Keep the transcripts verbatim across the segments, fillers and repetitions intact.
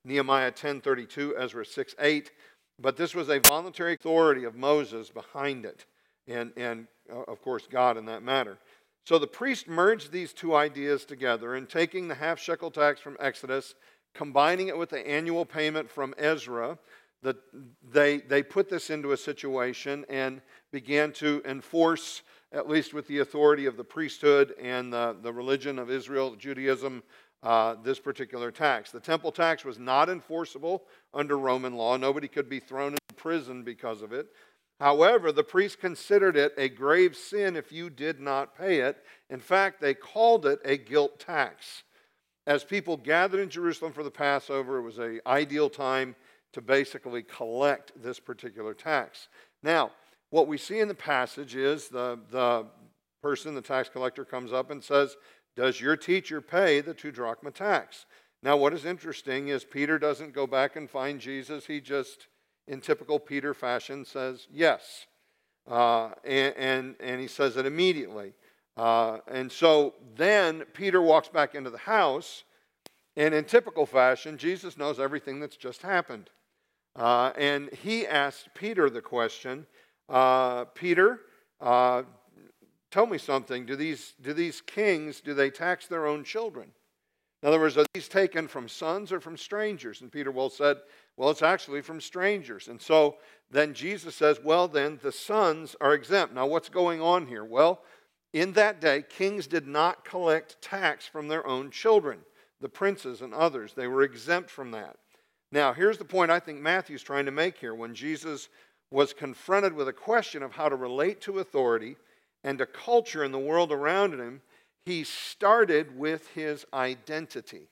Nehemiah ten thirty-two, Ezra six eight. But this was a voluntary authority of Moses behind it, and, and uh, of course God in that matter. So the priest merged these two ideas together, and taking the half shekel tax from Exodus, combining it with the annual payment from Ezra, the, they, they put this into a situation and began to enforce, at least with the authority of the priesthood and the, the religion of Israel, Judaism, uh, this particular tax. The temple tax was not enforceable under Roman law. Nobody could be thrown into prison because of it. However, the priests considered it a grave sin if you did not pay it. In fact, they called it a guilt tax. As people gathered in Jerusalem for the Passover, it was an ideal time to basically collect this particular tax. Now, what we see in the passage is the, the person, the tax collector, comes up and says, "Does your teacher pay the two drachma tax?" Now, what is interesting is Peter doesn't go back and find Jesus. He just, in typical Peter fashion, says yes. Uh, and, and, and he says it immediately. Uh, and so then Peter walks back into the house, and in typical fashion, Jesus knows everything that's just happened. Uh, and he asked Peter the question, uh, Peter, uh, tell me something. Do these, do these kings, do they tax their own children? In other words, are these taken from sons or from strangers? And Peter well said, well, it's actually from strangers. And so then Jesus says, well, then the sons are exempt. Now, what's going on here? Well, in that day, kings did not collect tax from their own children, the princes and others. They were exempt from that. Now, here's the point I think Matthew's trying to make here. When Jesus was confronted with a question of how to relate to authority and to culture in the world around him, he started with his identity.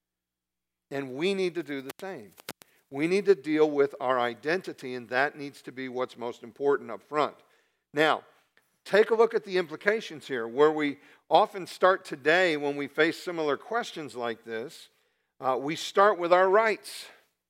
And we need to do the same. We need to deal with our identity, and that needs to be what's most important up front. Now, take a look at the implications here, where we often start today when we face similar questions like this. Uh, we start with our rights.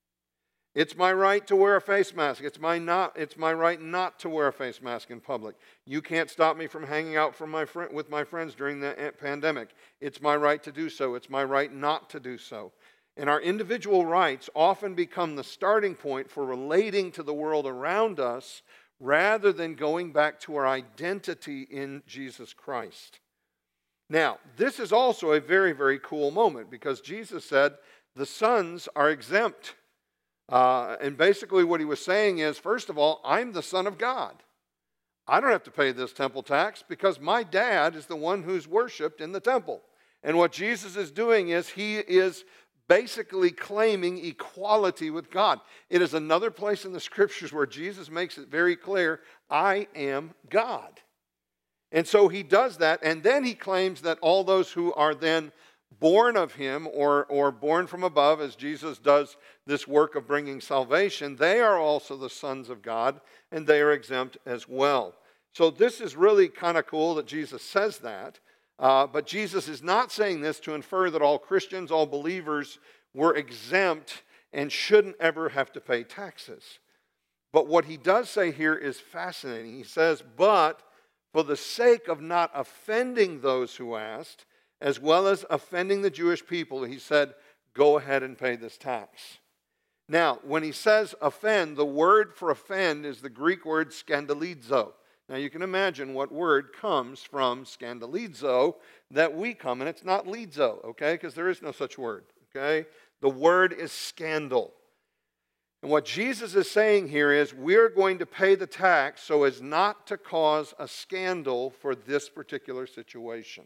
It's my right to wear a face mask. It's my not. It's my right not to wear a face mask in public. You can't stop me from hanging out from my friend, with my friends during the pandemic. It's my right to do so. It's my right not to do so. And our individual rights often become the starting point for relating to the world around us rather than going back to our identity in Jesus Christ. Now, this is also a very, very cool moment because Jesus said the sons are exempt. Uh, and basically what he was saying is, first of all, I'm the Son of God. I don't have to pay this temple tax because my dad is the one who's worshipped in the temple. And what Jesus is doing is he is basically claiming equality with God. It is another place in the scriptures where Jesus makes it very clear, I am God. And so he does that, and then he claims that all those who are then born of him or, or born from above, as Jesus does this work of bringing salvation, they are also the sons of God, and they are exempt as well. So this is really kind of cool that Jesus says that. Uh, but Jesus is not saying this to infer that all Christians, all believers were exempt and shouldn't ever have to pay taxes. But what he does say here is fascinating. He says, but for the sake of not offending those who asked, as well as offending the Jewish people, he said, go ahead and pay this tax. Now, when he says offend, the word for offend is the Greek word scandalizo. Now, you can imagine what word comes from scandalizo that we come, and it's not lizo, okay, because there is no such word, okay? The word is scandal. And what Jesus is saying here is we're going to pay the tax so as not to cause a scandal for this particular situation.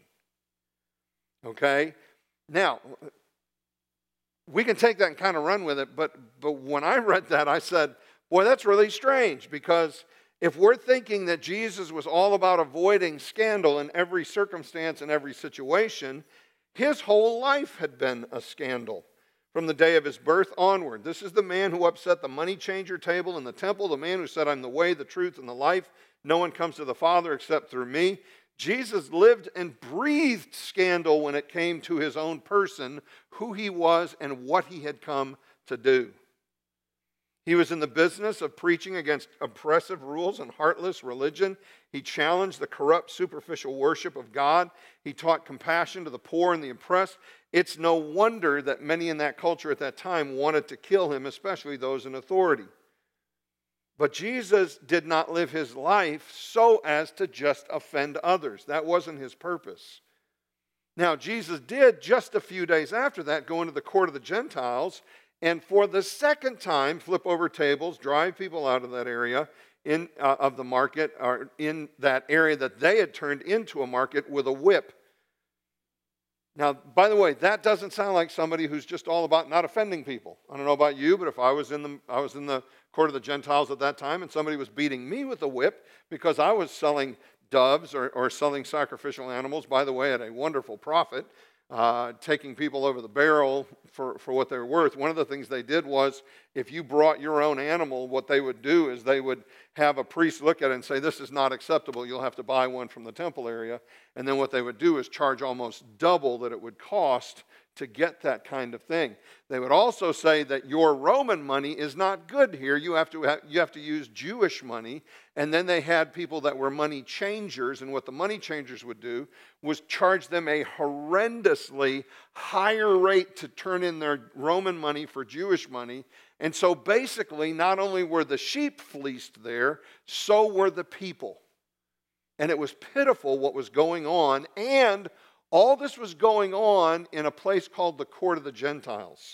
Okay? Now, we can take that and kind of run with it, but, but when I read that, I said, boy, that's really strange, because if we're thinking that Jesus was all about avoiding scandal in every circumstance and every situation, his whole life had been a scandal from the day of his birth onward. This is the man who upset the money changer table in the temple, the man who said, I'm the way, the truth, and the life. No one comes to the Father except through me. Jesus lived and breathed scandal when it came to his own person, who he was and what he had come to do. He was in the business of preaching against oppressive rules and heartless religion. He challenged the corrupt, superficial worship of God. He taught compassion to the poor and the oppressed. It's no wonder that many in that culture at that time wanted to kill him, especially those in authority. But Jesus did not live his life so as to just offend others. That wasn't his purpose. Now, Jesus did, just a few days after that, go into the court of the Gentiles, and for the second time, flip over tables, drive people out of that area in, uh, of the market, or in that area that they had turned into a market, with a whip. Now, by the way, that doesn't sound like somebody who's just all about not offending people. I don't know about you, but if I was in the I was in the court of the Gentiles at that time and somebody was beating me with a whip because I was selling doves or, or selling sacrificial animals, by the way, at a wonderful profit, uh, taking people over the barrel for, for what they were worth. One of the things they did was, if you brought your own animal, what they would do is they would have a priest look at it and say, this is not acceptable, you'll have to buy one from the temple area. And then what they would do is charge almost double that it would cost to get that kind of thing. They would also say that your Roman money is not good here. You have to have, you have to use Jewish money. And then they had people that were money changers, and what the money changers would do was charge them a horrendously higher rate to turn in their Roman money for Jewish money. And so basically, not only were the sheep fleeced there, so were the people. And it was pitiful what was going on, and all this was going on in a place called the Court of the Gentiles.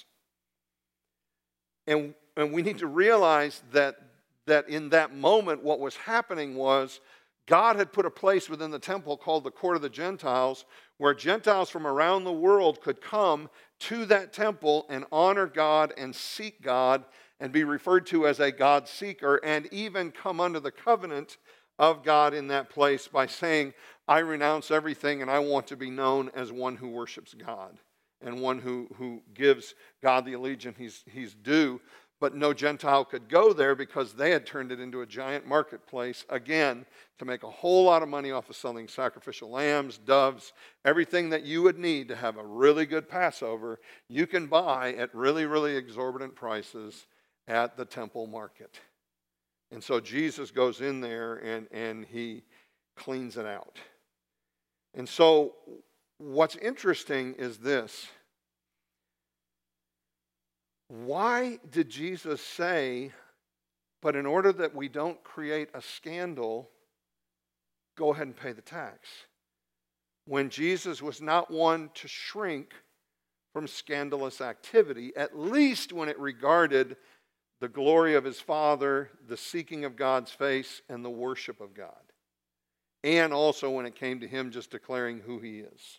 And, and we need to realize that, that in that moment what was happening was God had put a place within the temple called the Court of the Gentiles, where Gentiles from around the world could come to that temple and honor God and seek God and be referred to as a God seeker, and even come under the covenant of God in that place by saying, I renounce everything and I want to be known as one who worships God and one who, who gives God the allegiance he's, he's due. But no Gentile could go there because they had turned it into a giant marketplace, again, to make a whole lot of money off of selling sacrificial lambs, doves, everything that you would need to have a really good Passover, you can buy at really, really exorbitant prices at the temple market. And so Jesus goes in there and, and he cleans it out. And so what's interesting is this. Why did Jesus say, but in order that we don't create a scandal, go ahead and pay the tax? When Jesus was not one to shrink from scandalous activity, at least when it regarded the glory of his Father, the seeking of God's face, and the worship of God. And also when it came to him just declaring who he is.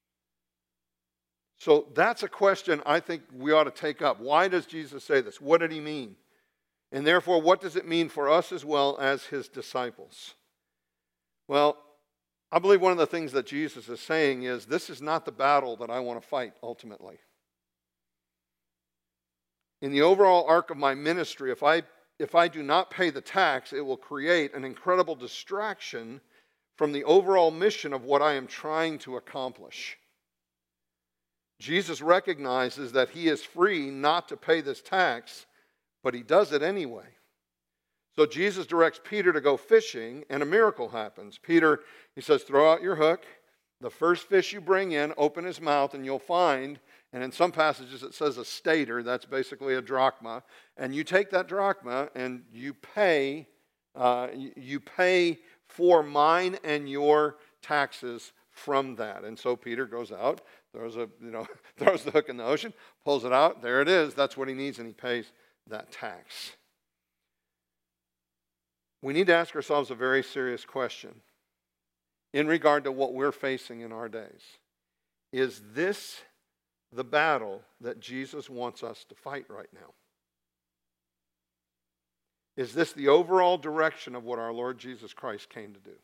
So that's a question I think we ought to take up. Why does Jesus say this? What did he mean? And therefore, what does it mean for us as well as his disciples? Well, I believe one of the things that Jesus is saying is, this is not the battle that I want to fight ultimately. In the overall arc of my ministry, if I, if I do not pay the tax, it will create an incredible distraction from the overall mission of what I am trying to accomplish. Jesus recognizes that he is free not to pay this tax, but he does it anyway. So Jesus directs Peter to go fishing, and a miracle happens. Peter, he says, throw out your hook. The first fish you bring in, open his mouth, and you'll find, and in some passages it says a stater, that's basically a drachma, and you take that drachma and you pay, uh, you pay for mine and your taxes from that. And so Peter goes out, throws a, you know, throws the hook in the ocean, pulls it out, there it is, that's what he needs, and he pays that tax. We need to ask ourselves a very serious question in regard to what we're facing in our days. Is this the battle that Jesus wants us to fight right now? Is this the overall direction of what our Lord Jesus Christ came to do?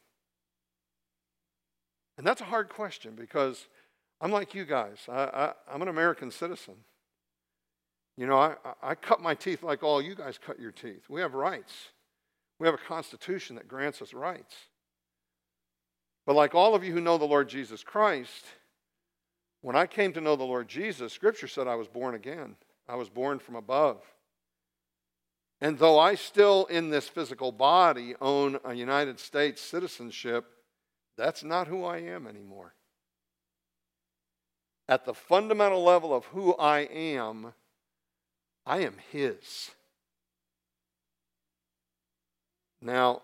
And that's a hard question, because I'm like you guys. I, I, I'm an American citizen. You know, I, I cut my teeth like all you guys cut your teeth. We have rights. We have a constitution that grants us rights. But like all of you who know the Lord Jesus Christ, when I came to know the Lord Jesus, Scripture said I was born again. I was born from above. And though I still, in this physical body, own a United States citizenship, that's not who I am anymore. at the fundamental level of who I am, I am His. Now,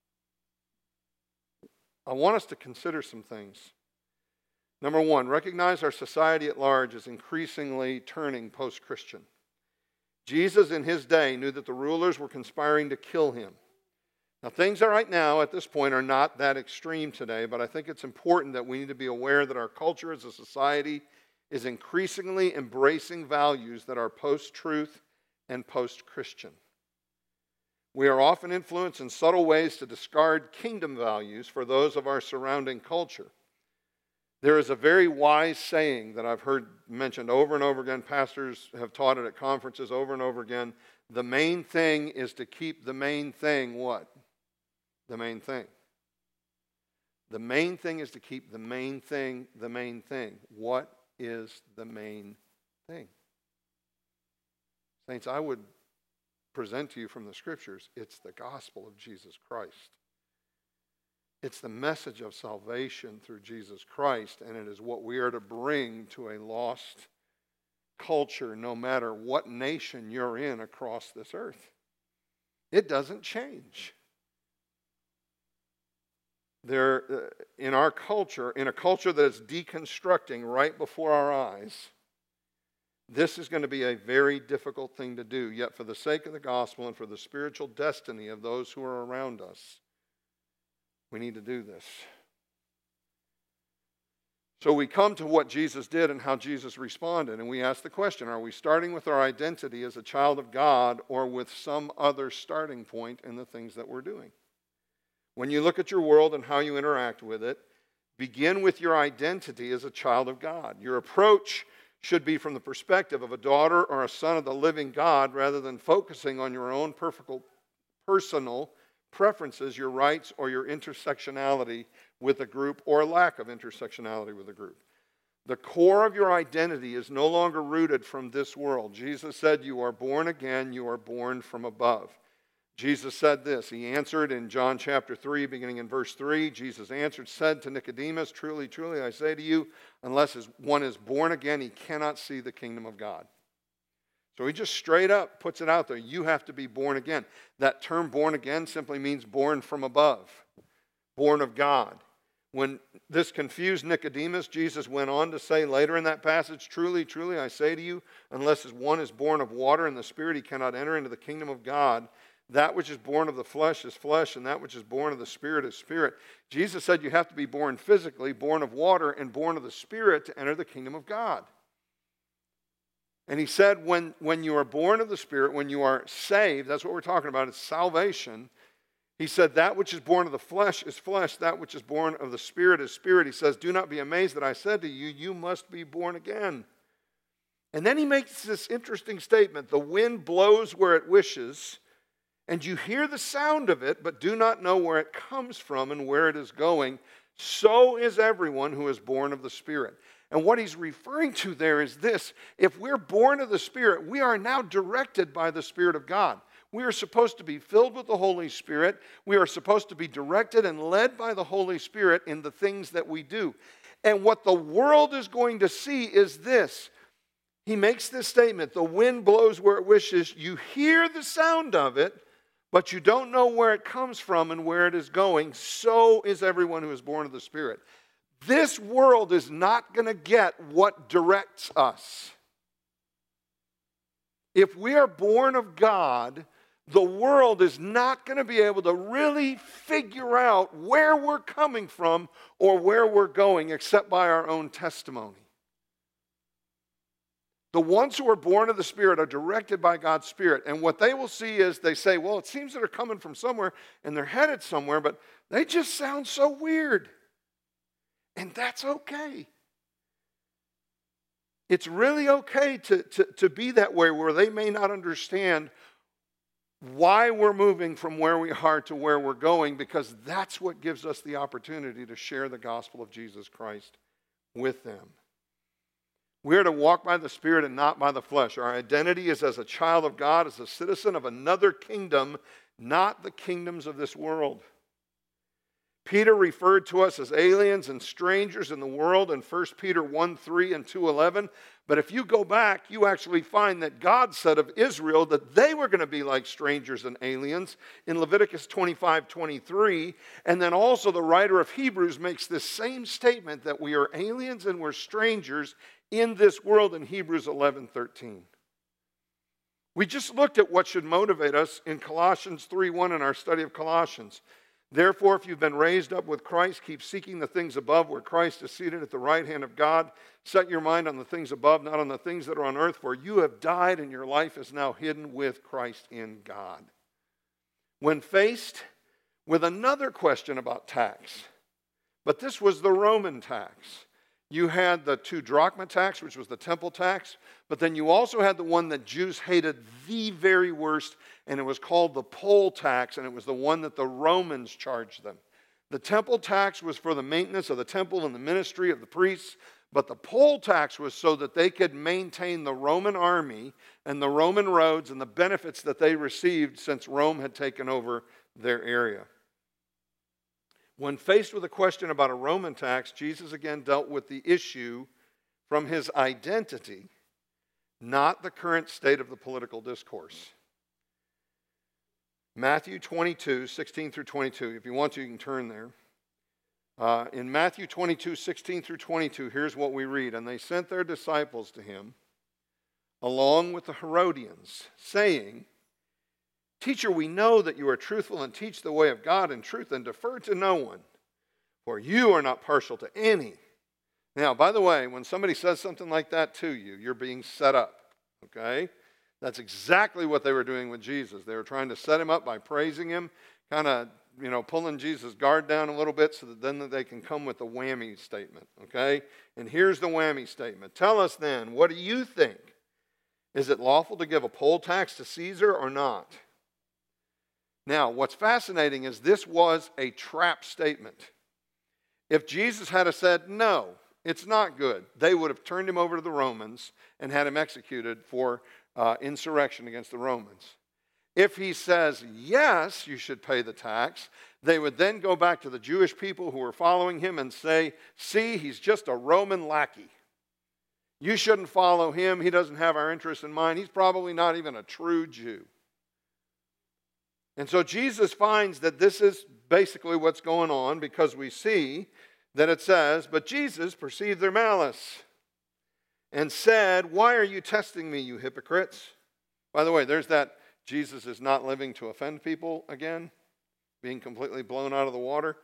I want us to consider some things. Number one, recognize our society at large is increasingly turning post-Christian. Jesus in his day knew that the rulers were conspiring to kill him. Now, things are right now at this point are not that extreme today, but I think it's important that we need to be aware that our culture as a society is increasingly embracing values that are post-truth and post-Christian. We are often influenced in subtle ways to discard kingdom values for those of our surrounding culture. There is a very wise saying that I've heard mentioned over and over again. Pastors have taught it at conferences over and over again. The main thing is to keep the main thing what? The main thing. The main thing is to keep the main thing the main thing. What is the main thing? Saints, I would present to you from the Scriptures, it's the gospel of Jesus Christ. It's the message of salvation through Jesus Christ, and it is what we are to bring to a lost culture, no matter what nation you're in across this earth. It doesn't change. There, uh, in our culture, in a culture that is deconstructing right before our eyes, this is going to be a very difficult thing to do. Yet for the sake of the gospel and for the spiritual destiny of those who are around us, we need to do this. So we come to what Jesus did and how Jesus responded, and we ask the question, are we starting with our identity as a child of God or with some other starting point in the things that we're doing? When you look at your world and how you interact with it, begin with your identity as a child of God. Your approach should be from the perspective of a daughter or a son of the living God rather than focusing on your own personal preferences, your rights, or your intersectionality with a group or lack of intersectionality with a group. The core of your identity is no longer rooted from this world. Jesus said, you are born again, you are born from above. Jesus said this. He answered in John chapter three, beginning in verse three. Jesus answered, said to Nicodemus, truly, truly, I say to you, unless one is born again, he cannot see the kingdom of God. So he just straight up puts it out there. You have to be born again. That term born again simply means born from above, born of God. When this confused Nicodemus, Jesus went on to say later in that passage, truly, truly, I say to you, unless one is born of water and the Spirit, he cannot enter into the kingdom of God. That which is born of the flesh is flesh, and that which is born of the Spirit is spirit. Jesus said you have to be born physically, born of water, and born of the Spirit to enter the kingdom of God. And he said when, when you are born of the Spirit, when you are saved, that's what we're talking about, it's salvation. He said that which is born of the flesh is flesh, that which is born of the Spirit is spirit. He says, do not be amazed that I said to you, you must be born again. And then he makes this interesting statement, the wind blows where it wishes, and you hear the sound of it, but do not know where it comes from and where it is going. So is everyone who is born of the Spirit. And what he's referring to there is this. If we're born of the Spirit, we are now directed by the Spirit of God. We are supposed to be filled with the Holy Spirit. We are supposed to be directed and led by the Holy Spirit in the things that we do. And what the world is going to see is this. He makes this statement, the wind blows where it wishes. You hear the sound of it, but you don't know where it comes from and where it is going. So is everyone who is born of the Spirit. This world is not going to get what directs us. If we are born of God, the world is not going to be able to really figure out where we're coming from or where we're going except by our own testimony. The ones who are born of the Spirit are directed by God's Spirit. And what they will see is they say, well, it seems that they're coming from somewhere and they're headed somewhere, but they just sound so weird. And that's okay. It's really okay to, to, to be that way where they may not understand why we're moving from where we are to where we're going, because that's what gives us the opportunity to share the gospel of Jesus Christ with them. We are to walk by the Spirit and not by the flesh. Our identity is as a child of God, as a citizen of another kingdom, not the kingdoms of this world. Peter referred to us as aliens and strangers in the world in First Peter one three and two eleven. But if you go back, you actually find that God said of Israel that they were going to be like strangers and aliens in Leviticus twenty-five twenty-three. And then also the writer of Hebrews makes this same statement that we are aliens and we're strangers in this world in Hebrews eleven thirteen. We just looked at what should motivate us in Colossians three one in our study of Colossians. Therefore, if you've been raised up with Christ, keep seeking the things above where Christ is seated at the right hand of God. Set your mind on the things above, not on the things that are on earth, for you have died and your life is now hidden with Christ in God. When faced with another question about tax, but this was the Roman tax. You had the two drachma tax, which was the temple tax, but then you also had the one that Jews hated the very worst, and it was called the poll tax, and it was the one that the Romans charged them. The temple tax was for the maintenance of the temple and the ministry of the priests, but the poll tax was so that they could maintain the Roman army and the Roman roads and the benefits that they received since Rome had taken over their area. When faced with a question about a Roman tax, Jesus again dealt with the issue from his identity, not the current state of the political discourse. Matthew twenty-two, sixteen through twenty-two. If you want to, you can turn there. Uh, in Matthew twenty-two, sixteen through twenty-two, here's what we read. And they sent their disciples to him, along with the Herodians, saying, Teacher, we know that you are truthful and teach the way of God in truth and defer to no one, for you are not partial to any. Now, by the way, when somebody says something like that to you, you're being set up, okay? That's exactly what they were doing with Jesus. They were trying to set him up by praising him, kind of, you know, pulling Jesus' guard down a little bit so that then they can come with the whammy statement, okay? And here's the whammy statement. Tell us then, what do you think? Is it lawful to give a poll tax to Caesar or not? Now, what's fascinating is this was a trap statement. If Jesus had said, no, it's not good, they would have turned him over to the Romans and had him executed for uh, insurrection against the Romans. If he says, yes, you should pay the tax, they would then go back to the Jewish people who were following him and say, see, he's just a Roman lackey. You shouldn't follow him. He doesn't have our interests in mind. He's probably not even a true Jew. And so Jesus finds that this is basically what's going on because we see that it says, but Jesus perceived their malice and said, why are you testing me, you hypocrites? By the way, there's that Jesus is not living to offend people again, being completely blown out of the water.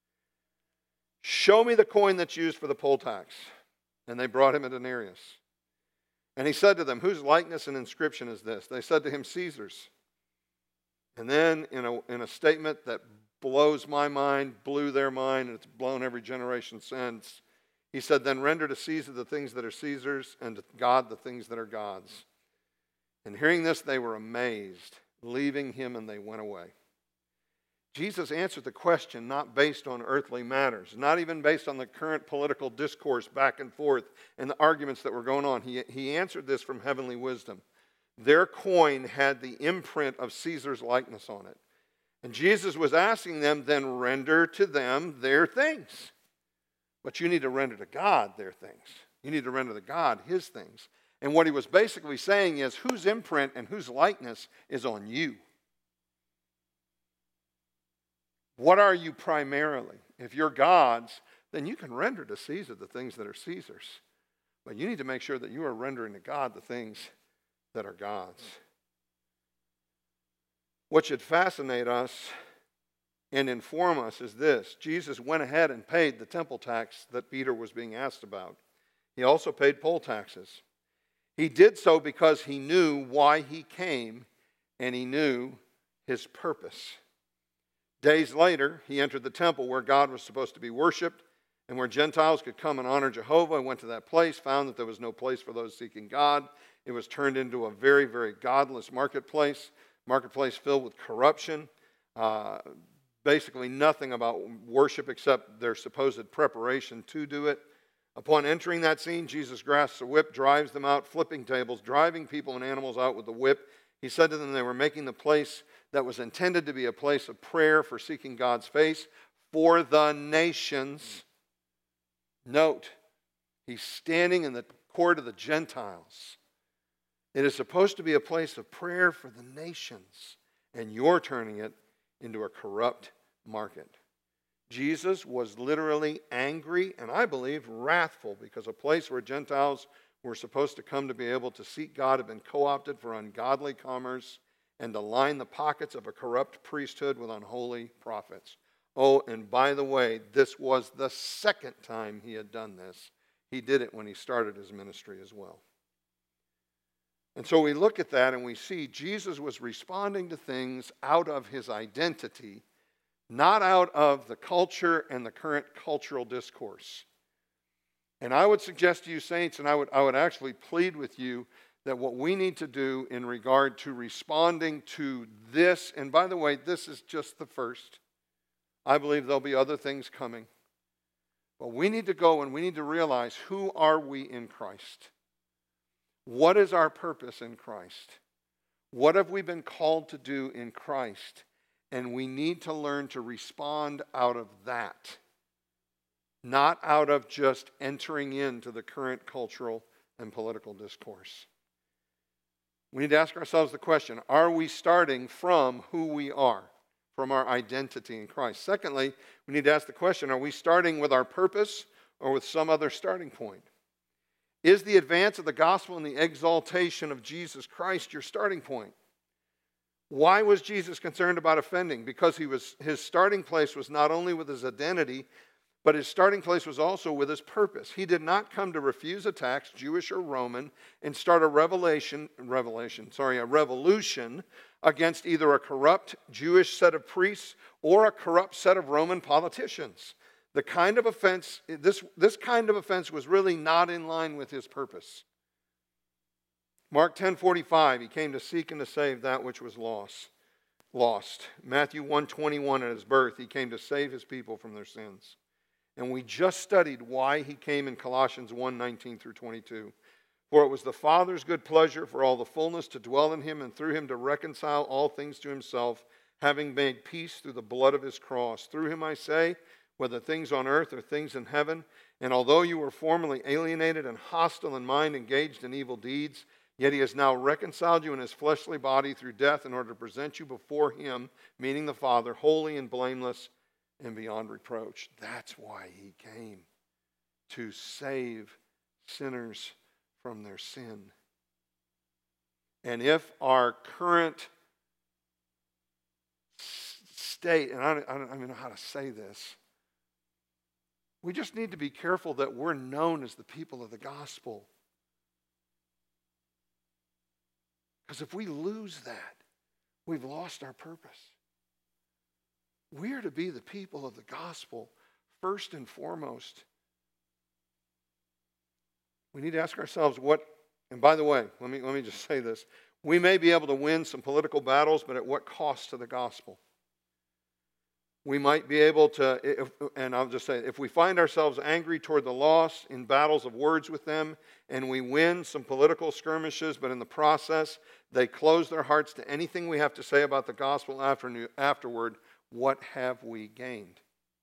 Show me the coin that's used for the poll tax. And they brought him a denarius. And he said to them, whose likeness and inscription is this? They said to him, Caesar's. And then in a, in a statement that blows my mind, blew their mind, and it's blown every generation since, he said, then render to Caesar the things that are Caesar's, and to God the things that are God's. And hearing this, they were amazed, leaving him, and they went away. Jesus answered the question not based on earthly matters, not even based on the current political discourse back and forth and the arguments that were going on. He, he answered this from heavenly wisdom. Their coin had the imprint of Caesar's likeness on it. And Jesus was asking them, then render to them their things. But you need to render to God their things. You need to render to God his things. And what he was basically saying is, whose imprint and whose likeness is on you? What are you primarily? If you're God's, then you can render to Caesar the things that are Caesar's. But you need to make sure that you are rendering to God the things that are God's. What should fascinate us and inform us is this. Jesus went ahead and paid the temple tax that Peter was being asked about. He also paid poll taxes. He did so because he knew why he came and he knew his purpose. Days later, he entered the temple where God was supposed to be worshipped and where Gentiles could come and honor Jehovah. And went to that place, found that there was no place for those seeking God. It was turned into a very, very godless marketplace, marketplace filled with corruption, uh, basically nothing about worship except their supposed preparation to do it. Upon entering that scene, Jesus grasps a whip, drives them out, flipping tables, driving people and animals out with the whip. He said to them they were making the place that was intended to be a place of prayer for seeking God's face for the nations. Note, he's standing in the court of the Gentiles. It is supposed to be a place of prayer for the nations, and you're turning it into a corrupt market. Jesus was literally angry, and I believe wrathful, because a place where Gentiles were supposed to come to be able to seek God had been co-opted for ungodly commerce and to line the pockets of a corrupt priesthood with unholy prophets. Oh, and by the way, this was the second time he had done this. He did it when he started his ministry as well. And so we look at that and we see Jesus was responding to things out of his identity, not out of the culture and the current cultural discourse. And I would suggest to you, saints, and I would, I would actually plead with you that what we need to do in regard to responding to this, and by the way, this is just the first. I believe there'll be other things coming. But we need to go and we need to realize, who are we in Christ? What is our purpose in Christ? What have we been called to do in Christ? And we need to learn to respond out of that, not out of just entering into the current cultural and political discourse. We need to ask ourselves the question, are we starting from who we are, from our identity in Christ? Secondly, we need to ask the question, are we starting with our purpose or with some other starting point? Is the advance of the gospel and the exaltation of Jesus Christ your starting point? Why was Jesus concerned about offending? Because he was, his starting place was not only with his identity, but his starting place was also with his purpose. He did not come to refuse attacks, Jewish or Roman, and start a revelation, revelation, sorry, a revolution against either a corrupt Jewish set of priests or a corrupt set of Roman politicians. The kind of offense, this, this kind of offense was really not in line with his purpose. Mark ten forty-five, he came to seek and to save that which was lost. Lost. Matthew one twenty-one, at his birth, he came to save his people from their sins. And we just studied why he came in Colossians one nineteen through twenty-two. For it was the Father's good pleasure for all the fullness to dwell in him, and through him to reconcile all things to himself, having made peace through the blood of his cross. Through him, I say, whether things on earth or things in heaven, and although you were formerly alienated and hostile in mind, engaged in evil deeds, yet he has now reconciled you in his fleshly body through death in order to present you before him, meaning the Father, holy and blameless and beyond reproach. That's why he came, to save sinners from their sin. And if our current state, and I don't, I don't even know how to say this, we just need to be careful that we're known as the people of the gospel. Because if we lose that, we've lost our purpose. We are to be the people of the gospel first and foremost. We need to ask ourselves what, and by the way, let me, let me just say this. We may be able to win some political battles, but at what cost to the gospel? We might be able to, if, and I'll just say, if we find ourselves angry toward the lost in battles of words with them, and we win some political skirmishes, but in the process, they close their hearts to anything we have to say about the gospel after, afterward, what have we gained?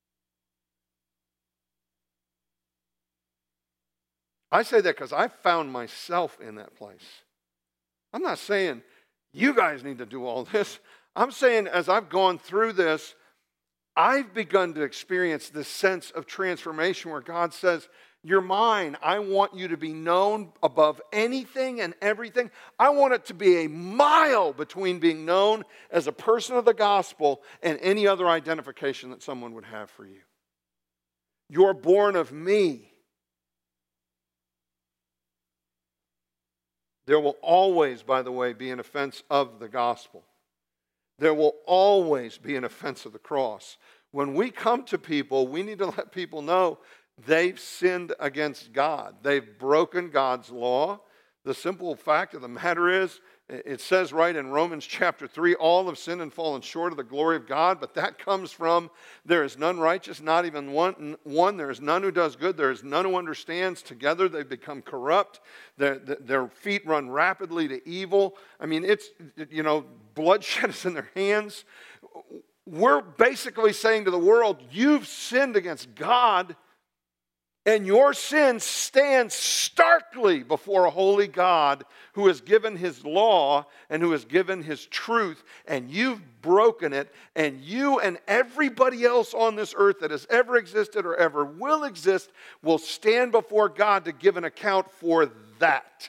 I say that because I found myself in that place. I'm not saying you guys need to do all this. I'm saying as I've gone through this, I've begun to experience this sense of transformation where God says, you're mine. I want you to be known above anything and everything. I want it to be a mile between being known as a person of the gospel and any other identification that someone would have for you. You're born of me. There will always, by the way, be an offense of the gospel. There will always be an offense of the cross. When we come to people, we need to let people know they've sinned against God. They've broken God's law. The simple fact of the matter is, it says right in Romans chapter three, all have sinned and fallen short of the glory of God, but that comes from there is none righteous, not even one. one. There is none who does good. There is none who understands. Together they become corrupt. Their, their feet run rapidly to evil. I mean, it's, you know, bloodshed is in their hands. we're basically saying to the world, you've sinned against God, and your sin stands starkly before a holy God who has given his law and who has given his truth, and you've broken it, and you and everybody else on this earth that has ever existed or ever will exist will stand before God to give an account for that.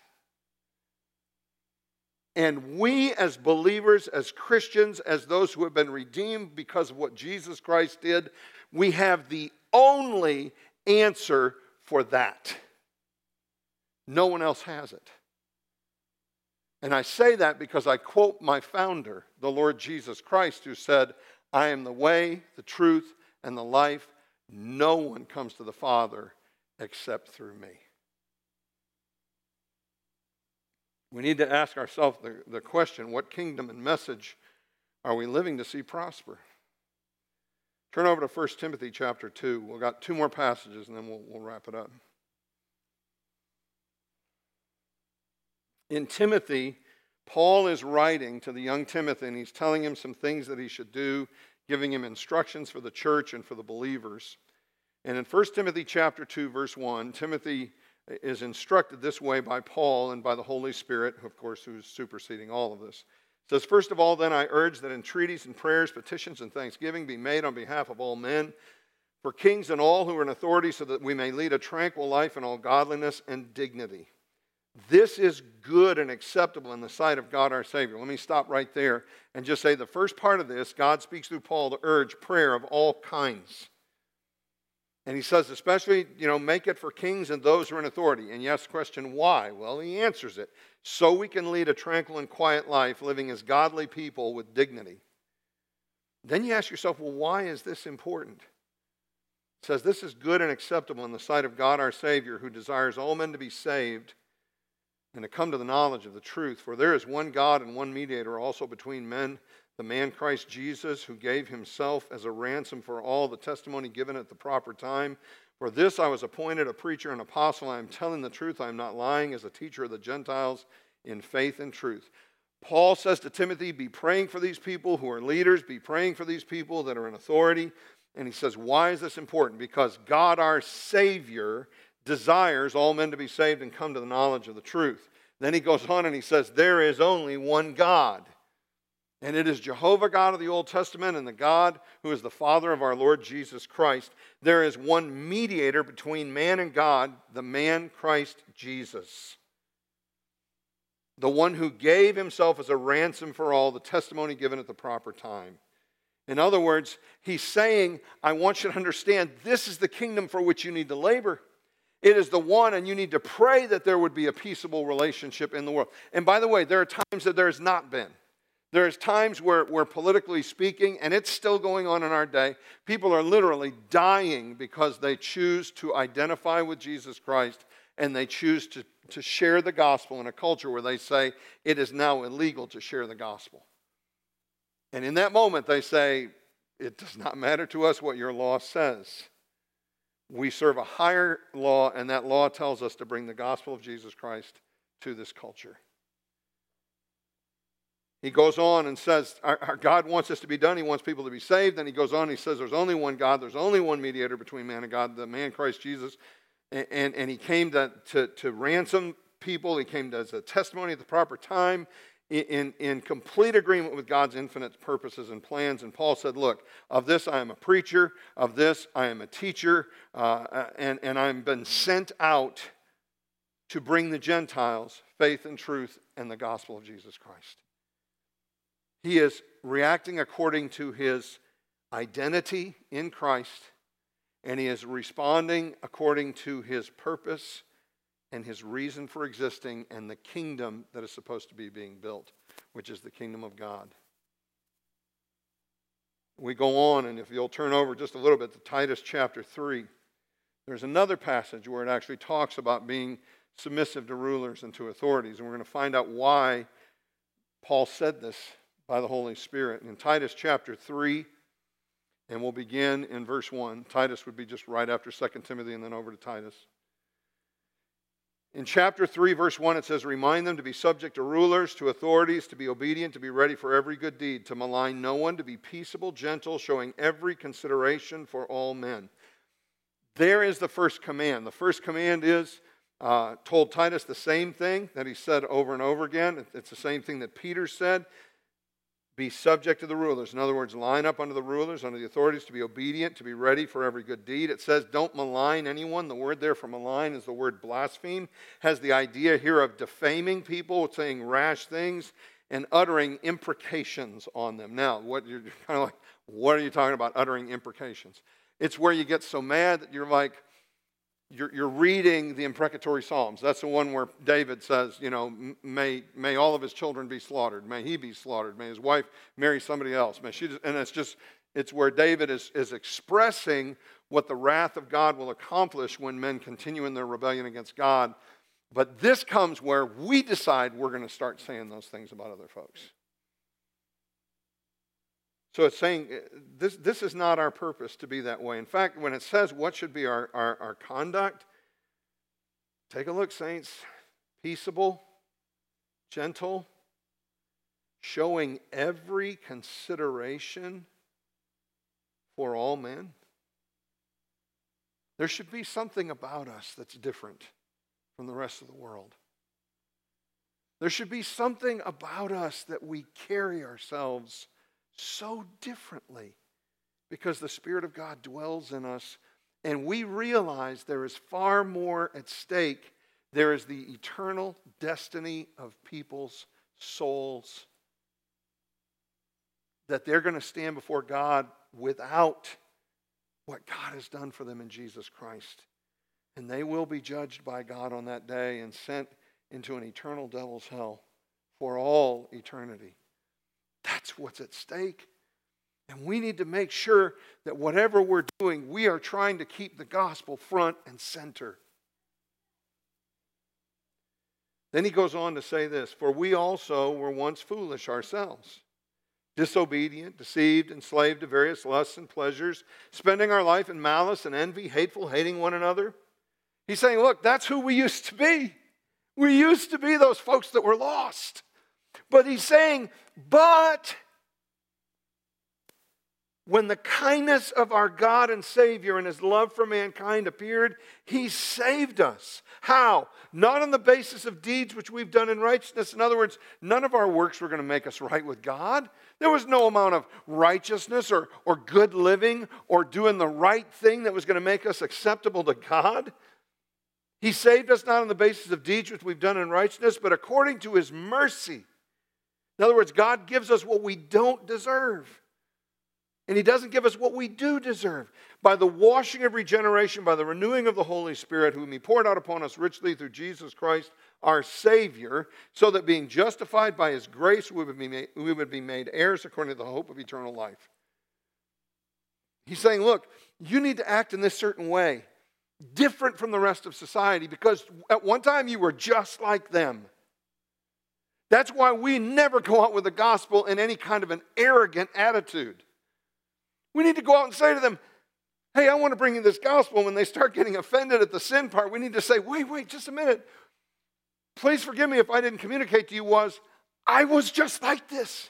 And we as believers, as Christians, as those who have been redeemed because of what Jesus Christ did, we have the only answer for that. No one else has it. And I say that because I quote my founder, the Lord Jesus Christ, who said, I am the way, the truth, and the life. No one comes to the Father except through me. We need to ask ourselves the, the question, what kingdom and message are we living to see prosper? Turn over to First Timothy chapter two. We've got two more passages and then we'll, we'll wrap it up. In Timothy, Paul is writing to the young Timothy, and he's telling him some things that he should do, giving him instructions for the church and for the believers. And in First Timothy chapter two, verse one, Timothy is instructed this way by Paul and by the Holy Spirit, of course, who's superseding all of this. It says, first of all, then I urge that entreaties and prayers, petitions and thanksgiving be made on behalf of all men, for kings and all who are in authority, so that we may lead a tranquil life in all godliness and dignity. This is good and acceptable in the sight of God our Savior. Let me stop right there and just say the first part of this, God speaks through Paul to urge prayer of all kinds. And he says, especially, you know, make it for kings and those who are in authority. And you ask the question, why? Well, he answers it. So we can lead a tranquil and quiet life, living as godly people with dignity. Then you ask yourself, well, why is this important? It says, this is good and acceptable in the sight of God our Savior, who desires all men to be saved and to come to the knowledge of the truth. For there is one God and one mediator also between men, the man Christ Jesus, who gave himself as a ransom for all, the testimony given at the proper time. For this I was appointed a preacher and apostle. I am telling the truth. I am not lying, as a teacher of the Gentiles in faith and truth. Paul says to Timothy, be praying for these people who are leaders. Be praying for these people that are in authority. And he says, why is this important? Because God our Savior desires all men to be saved and come to the knowledge of the truth. Then he goes on and he says, there is only one God. And it is Jehovah God of the Old Testament and the God who is the Father of our Lord Jesus Christ. There is one mediator between man and God, the man Christ Jesus. The one who gave himself as a ransom for all, the testimony given at the proper time. In other words, he's saying, I want you to understand, this is the kingdom for which you need to labor. It is the one, and you need to pray that there would be a peaceable relationship in the world. And by the way, there are times that there has not been. There's times where, where politically speaking, and it's still going on in our day, people are literally dying because they choose to identify with Jesus Christ and they choose to, to share the gospel in a culture where they say it is now illegal to share the gospel. And in that moment they say, it does not matter to us what your law says. We serve a higher law, and that law tells us to bring the gospel of Jesus Christ to this culture. He goes on and says, our, our God wants this to be done. He wants people to be saved. Then he goes on and he says, there's only one God. There's only one mediator between man and God, the man Christ Jesus. And, and, and he came to, to, to ransom people. He came to, as a testimony at the proper time in, in, in complete agreement with God's infinite purposes and plans. And Paul said, look, of this I am a preacher. Of this I am a teacher. Uh, and, and I've been sent out to bring the Gentiles faith and truth and the gospel of Jesus Christ. He is reacting according to his identity in Christ, and he is responding according to his purpose and his reason for existing and the kingdom that is supposed to be being built, which is the kingdom of God. We go on, and if you'll turn over just a little bit to Titus chapter three, there's another passage where it actually talks about being submissive to rulers and to authorities, and we're going to find out why Paul said this by the Holy Spirit. In Titus chapter three, and we'll begin in verse one. Titus would be just right after Second Timothy and then over to Titus. In chapter three, verse one, it says, remind them to be subject to rulers, to authorities, to be obedient, to be ready for every good deed, to malign no one, to be peaceable, gentle, showing every consideration for all men. There is the first command. The first command is, uh, told Titus the same thing that he said over and over again. It's the same thing that Peter said. Be subject to the rulers. In other words, line up under the rulers, under the authorities, to be obedient, to be ready for every good deed. It says don't malign anyone. The word there for malign is the word blaspheme. Has the idea here of defaming people, saying rash things, and uttering imprecations on them. Now, what you're kind of like, what are you talking about, uttering imprecations? It's where you get so mad that you're like, You're, you're reading the imprecatory Psalms. That's the one where David says, you know, may, may all of his children be slaughtered. May he be slaughtered. May his wife marry somebody else. May she just, and it's just, it's where David is, is expressing what the wrath of God will accomplish when men continue in their rebellion against God. But this comes where we decide we're going to start saying those things about other folks. So it's saying this, this is not our purpose to be that way. In fact, when it says what should be our, our, our conduct, take a look, saints. Peaceable, gentle, showing every consideration for all men. There should be something about us that's different from the rest of the world. There should be something about us that we carry ourselves so differently because the Spirit of God dwells in us and we realize there is far more at stake. There is the eternal destiny of people's souls, that they're going to stand before God without what God has done for them in Jesus Christ. And they will be judged by God on that day and sent into an eternal devil's hell for all eternity. That's what's at stake. And we need to make sure that whatever we're doing, we are trying to keep the gospel front and center. Then he goes on to say this, for we also were once foolish ourselves, disobedient, deceived, enslaved to various lusts and pleasures, spending our life in malice and envy, hateful, hating one another. He's saying, look, that's who we used to be. We used to be those folks that were lost. But he's saying, but when the kindness of our God and Savior and His love for mankind appeared, He saved us. How? Not on the basis of deeds which we've done in righteousness. In other words, none of our works were going to make us right with God. There was no amount of righteousness or, or good living or doing the right thing that was going to make us acceptable to God. He saved us not on the basis of deeds which we've done in righteousness, but according to His mercy. In other words, God gives us what we don't deserve. And He doesn't give us what we do deserve. By the washing of regeneration, by the renewing of the Holy Spirit, whom He poured out upon us richly through Jesus Christ, our Savior, so that being justified by His grace, we would be made, we would be made heirs according to the hope of eternal life. He's saying, look, you need to act in this certain way, different from the rest of society, because at one time you were just like them. That's why we never go out with the gospel in any kind of an arrogant attitude. We need to go out and say to them, hey, I want to bring you this gospel. When they start getting offended at the sin part, we need to say, wait, wait, just a minute. Please forgive me if I didn't communicate to you was, I was just like this.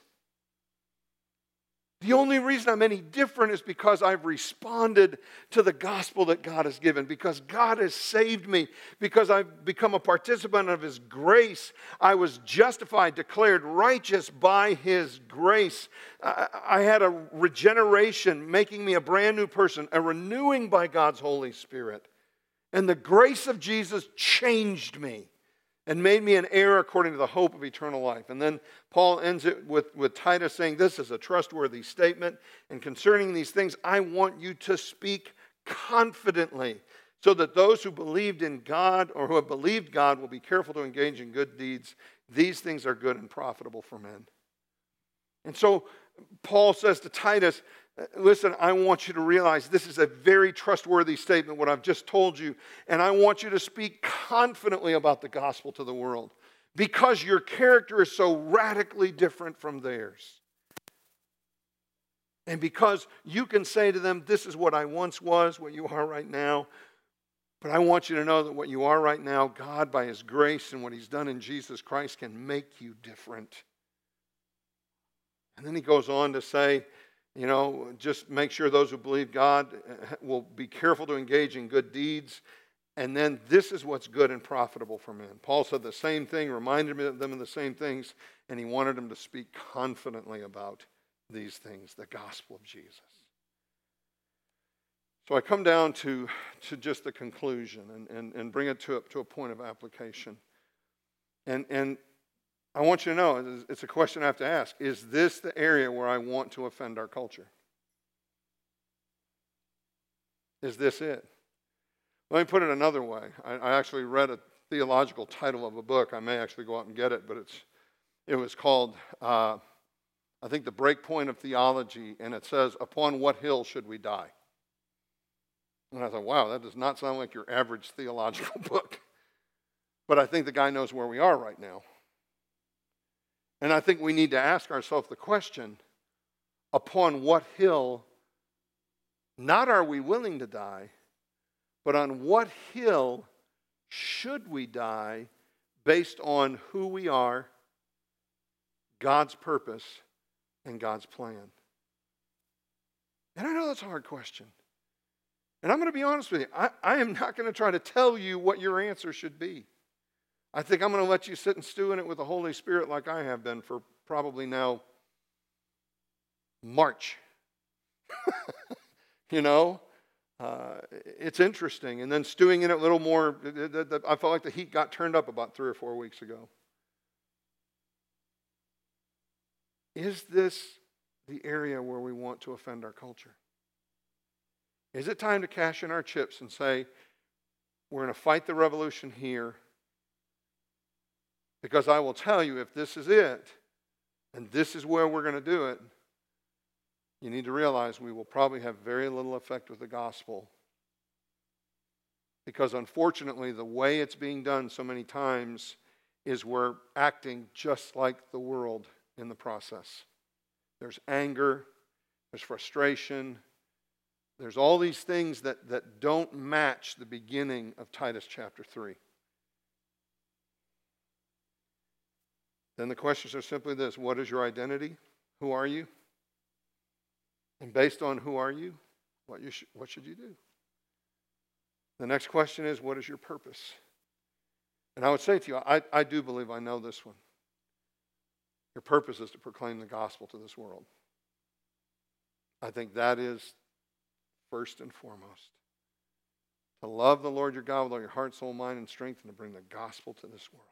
The only reason I'm any different is because I've responded to the gospel that God has given, because God has saved me, because I've become a participant of His grace. I was justified, declared righteous by His grace. I, I had a regeneration, making me a brand new person, a renewing by God's Holy Spirit. And the grace of Jesus changed me and made me an heir according to the hope of eternal life. And then Paul ends it with, with Titus saying, this is a trustworthy statement. And concerning these things, I want you to speak confidently, so that those who believed in God or who have believed God will be careful to engage in good deeds. These things are good and profitable for men. And so Paul says to Titus, listen, I want you to realize this is a very trustworthy statement, what I've just told you. And I want you to speak confidently about the gospel to the world, because your character is so radically different from theirs. And because you can say to them, this is what I once was, what you are right now. But I want you to know that what you are right now, God, by His grace and what He's done in Jesus Christ, can make you different. And then he goes on to say, you know, just make sure those who believe God will be careful to engage in good deeds. And then this is what's good and profitable for men. Paul said the same thing, reminded them of the same things, and he wanted them to speak confidently about these things, the gospel of Jesus. So I come down to, to just the conclusion and, and, and bring it to a, to a point of application. And, and I want you to know, it's a question I have to ask, is this the area where I want to offend our culture? Is this it? Let me put it another way. I, I actually read a theological title of a book. I may actually go out and get it, but it's it was called, uh, I think, The Breakpoint of Theology, and it says, Upon What Hill Should We Die? And I thought, wow, that does not sound like your average theological book. But I think the guy knows where we are right now. And I think we need to ask ourselves the question, upon what hill, not are we willing to die, but on what hill should we die based on who we are, God's purpose, and God's plan? And I know that's a hard question. And I'm going to be honest with you. I, I am not going to try to tell you what your answer should be. I think I'm going to let you sit and stew in it with the Holy Spirit like I have been for probably now March. You know? Uh, it's interesting. And then stewing in it a little more, I felt like the heat got turned up about three or four weeks ago. Is this the area where we want to offend our culture? Is it time to cash in our chips and say, we're going to fight the revolution here? Because I will tell you, if this is it, and this is where we're going to do it, you need to realize we will probably have very little effect with the gospel. Because unfortunately, the way it's being done so many times is we're acting just like the world in the process. There's anger, there's frustration, there's all these things that, that don't match the beginning of Titus chapter three. Then the questions are simply this: what is your identity? Who are you? And based on who are you, what, you sh- what should you do? The next question is, what is your purpose? And I would say to you, I, I do believe I know this one. Your purpose is to proclaim the gospel to this world. I think that is first and foremost. To love the Lord your God with all your heart, soul, mind, and strength, and to bring the gospel to this world.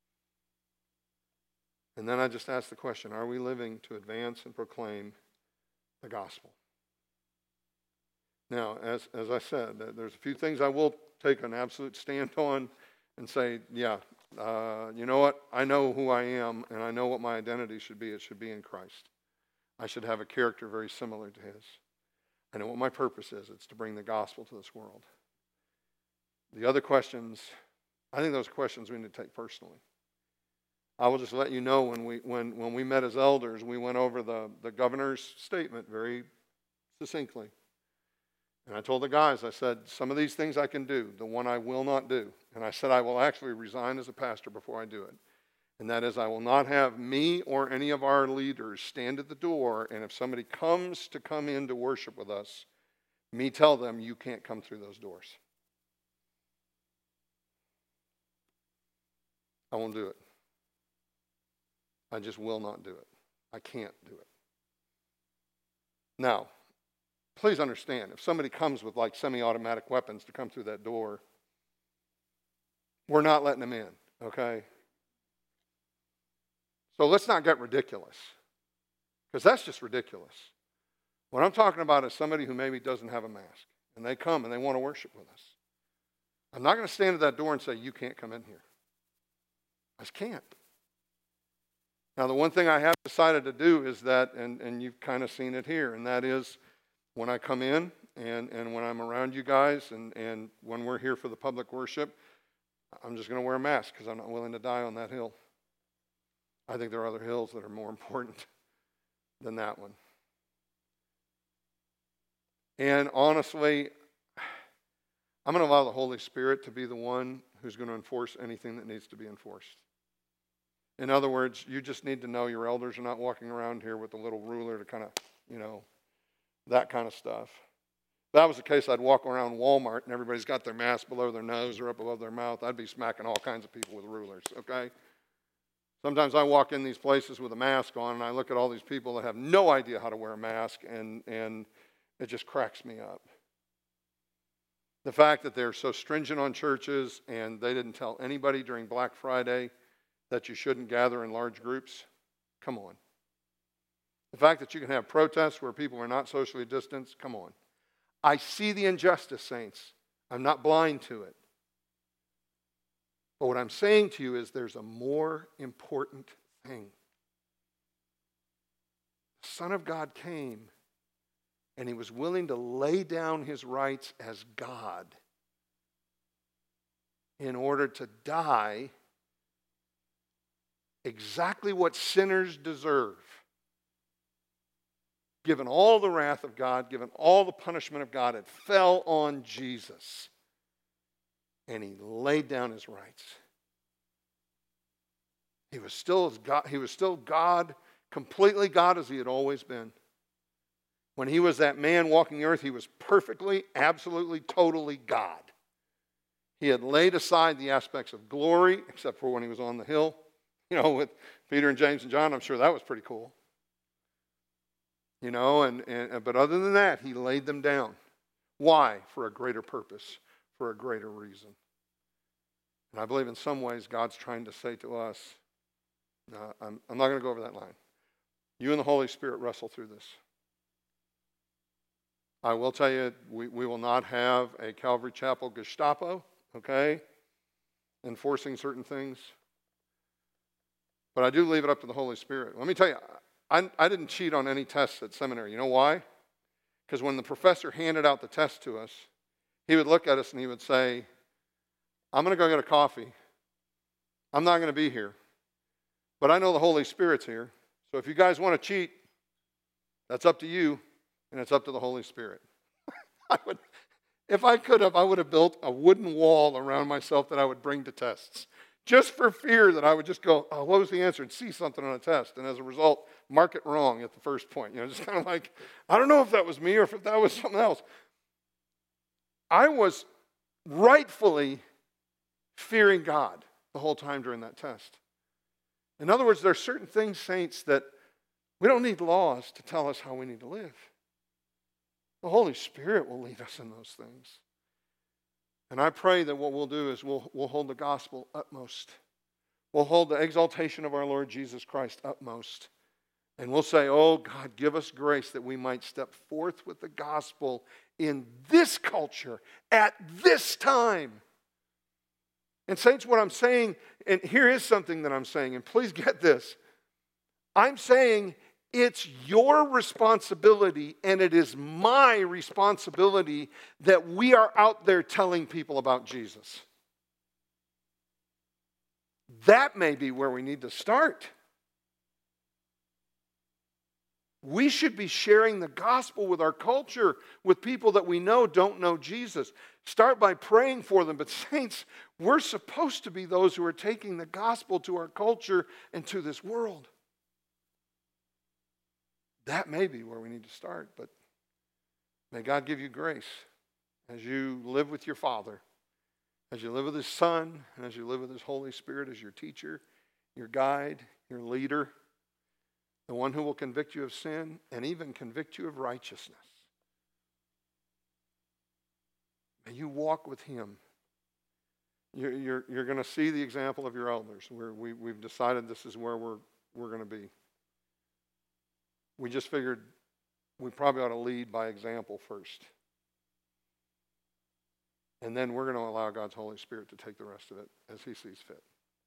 And then I just ask the question, are we living to advance and proclaim the gospel? Now, as, as I said, there's a few things I will take an absolute stand on and say, yeah, uh, you know what? I know who I am, and I know what my identity should be. It should be in Christ. I should have a character very similar to his. I know what my purpose is. It's to bring the gospel to this world. The other questions, I think those questions we need to take personally. I will just let you know, when we when when we met as elders, we went over the, the governor's statement very succinctly. And I told the guys, I said, some of these things I can do, the one I will not do. And I said I will actually resign as a pastor before I do it. And that is, I will not have me or any of our leaders stand at the door, and if somebody comes to come in to worship with us, me tell them, you can't come through those doors. I won't do it. I just will not do it. I can't do it. Now, please understand, if somebody comes with like semi-automatic weapons to come through that door, we're not letting them in, okay? So let's not get ridiculous, because that's just ridiculous. What I'm talking about is somebody who maybe doesn't have a mask, and they come and they want to worship with us. I'm not going to stand at that door and say, you can't come in here. I just can't. Now, the one thing I have decided to do is that, and, and you've kind of seen it here, and that is when I come in and, and when I'm around you guys and, and when we're here for the public worship, I'm just going to wear a mask because I'm not willing to die on that hill. I think there are other hills that are more important than that one. And honestly, I'm going to allow the Holy Spirit to be the one who's going to enforce anything that needs to be enforced. In other words, you just need to know your elders are not walking around here with a little ruler to kind of, you know, that kind of stuff. If that was the case, I'd walk around Walmart and everybody's got their mask below their nose or up above their mouth. I'd be smacking all kinds of people with rulers, okay? Sometimes I walk in these places with a mask on and I look at all these people that have no idea how to wear a mask, and, and it just cracks me up. The fact that they're so stringent on churches and they didn't tell anybody during Black Friday that you shouldn't gather in large groups, come on. The fact that you can have protests where people are not socially distanced, come on. I see the injustice, saints. I'm not blind to it. But what I'm saying to you is there's a more important thing. The Son of God came, and he was willing to lay down his rights as God in order to die exactly what sinners deserve. Given all the wrath of God, given all the punishment of God, it fell on Jesus. And he laid down his rights. He was still God, he was still God, completely God as he had always been. When he was that man walking the earth, he was perfectly, absolutely, totally God. He had laid aside the aspects of glory, except for when he was on the hill. You know, with Peter and James and John, I'm sure that was pretty cool. You know, and, and but other than that, he laid them down. Why? For a greater purpose, for a greater reason. And I believe in some ways God's trying to say to us, no, I'm, I'm not going to go over that line. You and the Holy Spirit wrestle through this. I will tell you, we, we will not have a Calvary Chapel Gestapo, okay, enforcing certain things. But I do leave it up to the Holy Spirit. Let me tell you, I, I didn't cheat on any tests at seminary. You know why? Because when the professor handed out the test to us, he would look at us and he would say, I'm going to go get a coffee. I'm not going to be here. But I know the Holy Spirit's here. So if you guys want to cheat, that's up to you, and it's up to the Holy Spirit. I would, if I could have, I would have built a wooden wall around myself that I would bring to tests, just for fear that I would just go, oh, what was the answer, and see something on a test, and as a result, mark it wrong at the first point. You know, just kind of like, I don't know if that was me or if that was something else. I was rightfully fearing God the whole time during that test. In other words, there are certain things, saints, that we don't need laws to tell us how we need to live. The Holy Spirit will lead us in those things. And I pray that what we'll do is we'll, we'll hold the gospel utmost. We'll hold the exaltation of our Lord Jesus Christ utmost. And we'll say, oh, God, give us grace that we might step forth with the gospel in this culture at this time. And saints, what I'm saying, and here is something that I'm saying, and please get this. I'm saying it's your responsibility and it is my responsibility that we are out there telling people about Jesus. That may be where we need to start. We should be sharing the gospel with our culture, with people that we know don't know Jesus. Start by praying for them. But saints, we're supposed to be those who are taking the gospel to our culture and to this world. That may be where we need to start, but may God give you grace as you live with your Father, as you live with His Son, and as you live with His Holy Spirit as your teacher, your guide, your leader, the one who will convict you of sin and even convict you of righteousness. May you walk with Him. You're, you're, you're going to see the example of your elders. Where we, we've decided this is where we're, we're going to be. We just figured we probably ought to lead by example first. And then we're going to allow God's Holy Spirit to take the rest of it as He sees fit.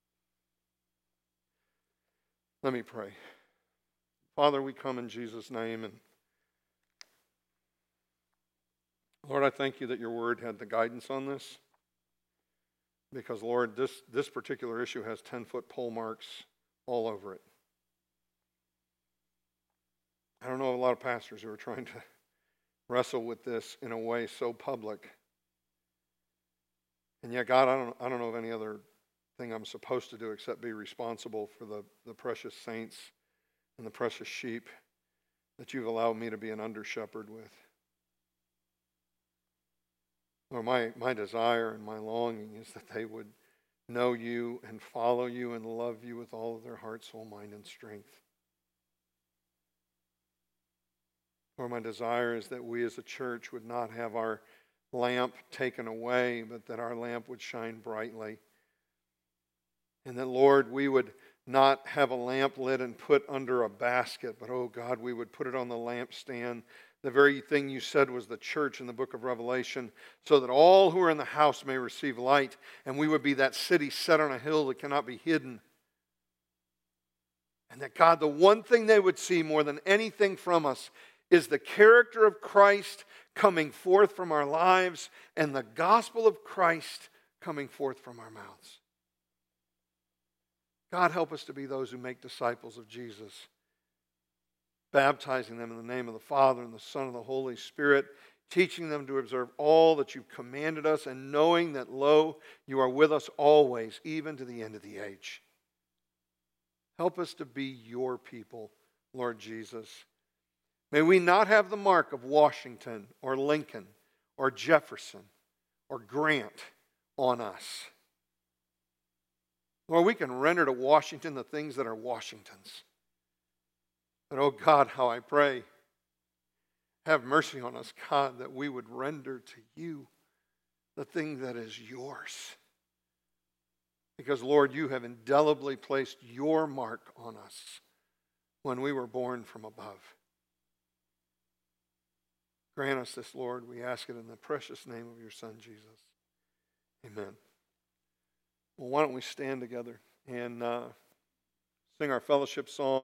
Let me pray. Father, we come in Jesus' name. And Lord, I thank you that your word had the guidance on this. Because, Lord, this, this particular issue has ten-foot pole marks all over it. I don't know a lot of pastors who are trying to wrestle with this in a way so public. And yet, God, I don't, I don't know of any other thing I'm supposed to do except be responsible for the, the precious saints and the precious sheep that you've allowed me to be an under-shepherd with. Lord, my, my desire and my longing is that they would know you and follow you and love you with all of their heart, soul, mind, and strength. Lord, my desire is that we as a church would not have our lamp taken away, but that our lamp would shine brightly. And that, Lord, we would not have a lamp lit and put under a basket, but, oh God, we would put it on the lampstand, the very thing you said was the church in the book of Revelation, so that all who are in the house may receive light, and we would be that city set on a hill that cannot be hidden. And that, God, the one thing they would see more than anything from us is the character of Christ coming forth from our lives and the gospel of Christ coming forth from our mouths. God, help us to be those who make disciples of Jesus, baptizing them in the name of the Father and the Son and the Holy Spirit, teaching them to observe all that you've commanded us, and knowing that, lo, you are with us always, even to the end of the age. Help us to be your people, Lord Jesus. May we not have the mark of Washington or Lincoln or Jefferson or Grant on us. Lord, we can render to Washington the things that are Washington's. But, oh God, how I pray, have mercy on us, God, that we would render to you the thing that is yours. Because, Lord, you have indelibly placed your mark on us when we were born from above. Grant us this, Lord. We ask it in the precious name of your Son, Jesus. Amen. Well, why don't we stand together and uh, sing our fellowship song.